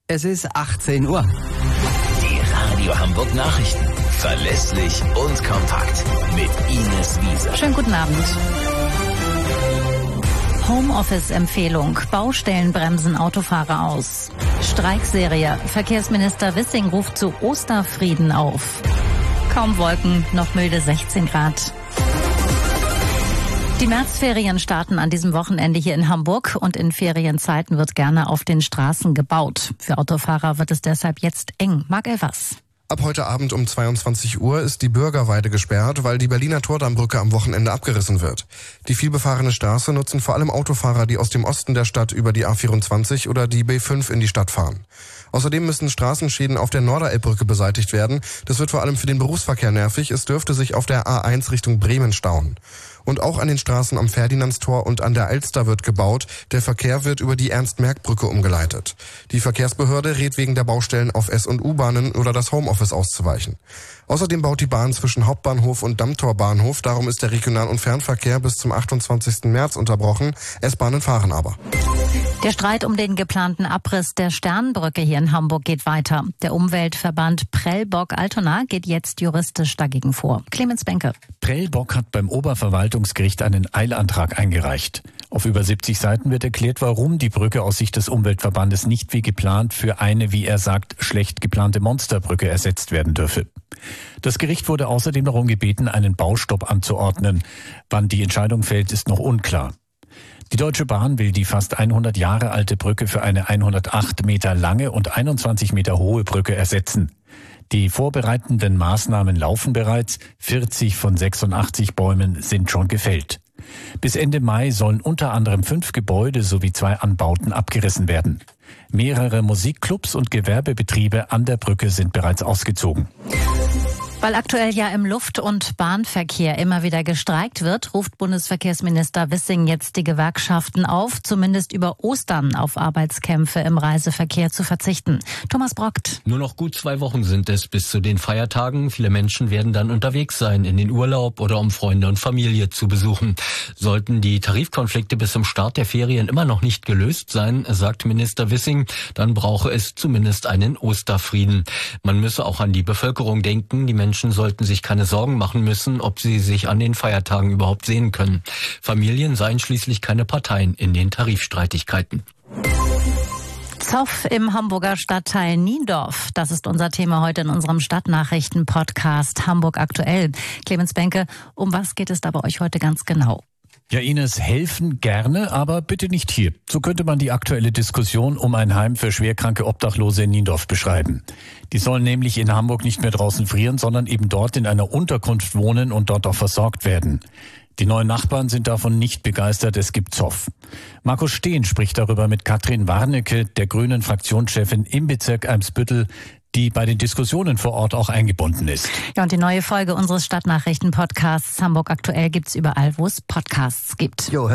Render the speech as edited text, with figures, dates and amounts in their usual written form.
Es ist 18 Uhr. Die Radio Hamburg Nachrichten. Verlässlich und kompakt. Mit Ines Wiese. Schönen guten Abend. Homeoffice-Empfehlung. Baustellen bremsen Autofahrer aus. Streikserie. Verkehrsminister Wissing ruft zu Osterfrieden auf. Kaum Wolken, noch milde 16 Grad. Die Märzferien starten an diesem Wochenende hier in Hamburg und in Ferienzeiten wird gerne auf den Straßen gebaut. Für Autofahrer wird es deshalb jetzt eng. Marc Elvers. Ab heute Abend um 22 Uhr ist die Bürgerweide gesperrt, weil die Berliner Tordammbrücke am Wochenende abgerissen wird. Die vielbefahrene Straße nutzen vor allem Autofahrer, die aus dem Osten der Stadt über die A24 oder die B5 in die Stadt fahren. Außerdem müssen Straßenschäden auf der Norderelbbrücke beseitigt werden. Das wird vor allem für den Berufsverkehr nervig. Es dürfte sich auf der A1 Richtung Bremen stauen. Und auch an den Straßen am Ferdinandstor und an der Alster wird gebaut. Der Verkehr wird über die Ernst-Merck-Brücke umgeleitet. Die Verkehrsbehörde rät wegen der Baustellen auf S- und U-Bahnen oder das Homeoffice auszuweichen. Außerdem baut die Bahn zwischen Hauptbahnhof und Dammtorbahnhof. Darum ist der Regional- und Fernverkehr bis zum 28. März unterbrochen. S-Bahnen fahren aber. Der Streit um den geplanten Abriss der Sternbrücke hier in Hamburg geht weiter. Der Umweltverband Prellbock-Altona geht jetzt juristisch dagegen vor. Clemens Benke. Prellbock hat beim Oberverwaltungsgericht einen Eilantrag eingereicht. Auf über 70 Seiten wird erklärt, warum die Brücke aus Sicht des Umweltverbandes nicht wie geplant für eine, wie er sagt, schlecht geplante Monsterbrücke ersetzt werden dürfe. Das Gericht wurde außerdem darum gebeten, einen Baustopp anzuordnen. Wann die Entscheidung fällt, ist noch unklar. Die Deutsche Bahn will die fast 100 Jahre alte Brücke für eine 108 Meter lange und 21 Meter hohe Brücke ersetzen. Die vorbereitenden Maßnahmen laufen bereits. 40 von 86 Bäumen sind schon gefällt. Bis Ende Mai sollen unter anderem 5 Gebäude sowie 2 Anbauten abgerissen werden. Mehrere Musikclubs und Gewerbebetriebe an der Brücke sind bereits ausgezogen. Weil aktuell ja im Luft- und Bahnverkehr immer wieder gestreikt wird, ruft Bundesverkehrsminister Wissing jetzt die Gewerkschaften auf, zumindest über Ostern auf Arbeitskämpfe im Reiseverkehr zu verzichten. Thomas Brockt. Nur noch gut 2 Wochen sind es bis zu den Feiertagen. Viele Menschen werden dann unterwegs sein in den Urlaub oder um Freunde und Familie zu besuchen. Sollten die Tarifkonflikte bis zum Start der Ferien immer noch nicht gelöst sein, sagt Minister Wissing, dann brauche es zumindest einen Osterfrieden. Man müsse auch an die Bevölkerung denken. Die Menschen sollten sich keine Sorgen machen müssen, ob sie sich an den Feiertagen überhaupt sehen können. Familien seien schließlich keine Parteien in den Tarifstreitigkeiten. Zoff im Hamburger Stadtteil Niendorf. Das ist unser Thema heute in unserem Stadtnachrichten-Podcast Hamburg aktuell. Clemens Benke, um was geht es da bei euch heute ganz genau? Ja, Ines, helfen gerne, aber bitte nicht hier. So könnte man die aktuelle Diskussion um ein Heim für schwerkranke Obdachlose in Niendorf beschreiben. Die sollen nämlich in Hamburg nicht mehr draußen frieren, sondern eben dort in einer Unterkunft wohnen und dort auch versorgt werden. Die neuen Nachbarn sind davon nicht begeistert, es gibt Zoff. Markus Steen spricht darüber mit Katrin Warnecke, der grünen Fraktionschefin im Bezirk Eimsbüttel, die bei den Diskussionen vor Ort auch eingebunden ist. Ja, und die neue Folge unseres Stadtnachrichten-Podcasts Hamburg aktuell gibt's überall, wo es Podcasts gibt. Jo,